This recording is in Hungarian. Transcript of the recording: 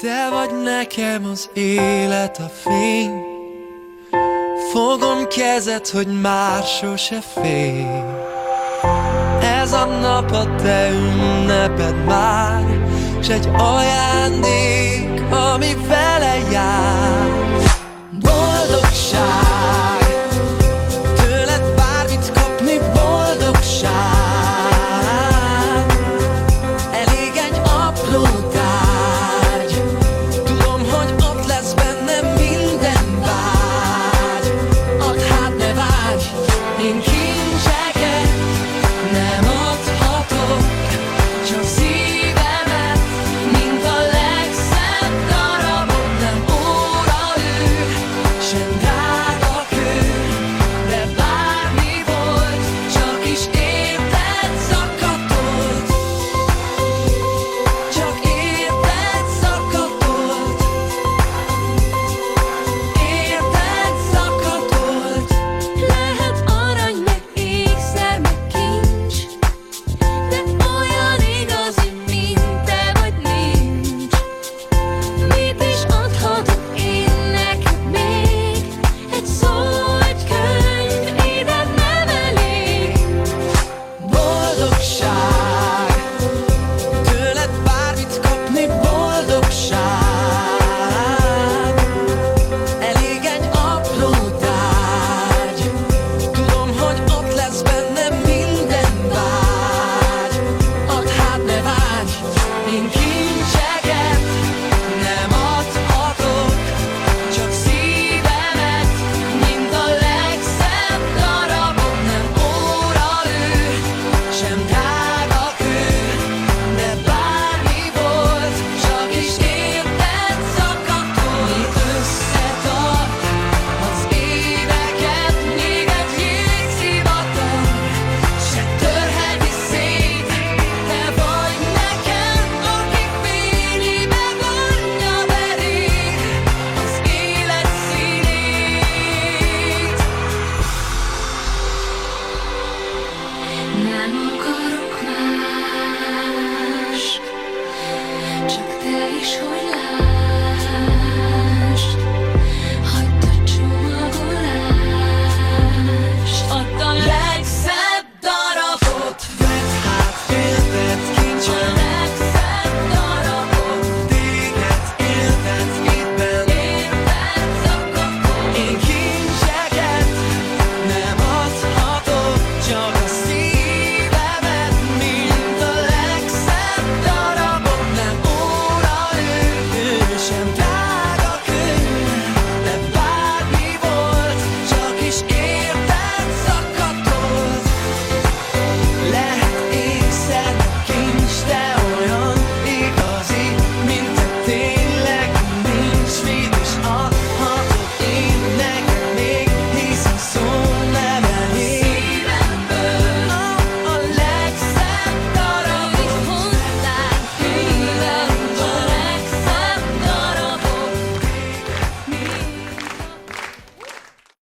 Te vagy nekem az élet, a fény. Fogom kezed, hogy már sose félj. Ez a nap a te ünneped már, s egy ajándék, ami vele jár. Boldogság, tőled bármit kapni, boldogság. Elég egy apró tárgy, tudom, hogy ott lesz bennem minden vágy. Add hát, ne vágy, én kincseket nem adhatok, csak szívemet, mint a legszebb darabot. Nem óraű, sem drága kő, de bármi volt, csak is érted szakadott. Csak érted szakadott. Érted szakadott. Lehet arany, meg ékszer, meg kincs, de olyan igazi, mint te vagy, nincs. Mit is adhatok én neked még? Egy szó, egy könyv, éded nem elég. Boldogság, tőled bármit kapni, boldogság. Elég egy apró tárgy, tudom, hogy ott lesz bennem minden vágy. Add hát, ne vágy, én kincseket nem adhatok, csak szívemet, mint a legszebb darabot. Nem óraű, sem drága kő, de bármi volt, csak is érted szakadott. Mi összetart az éveket, még egy jégzivatar se törheti szét. Te vagy nekem, aki fényi bevonja beléd az élet színét. Nem akarok más, csak te is, hogy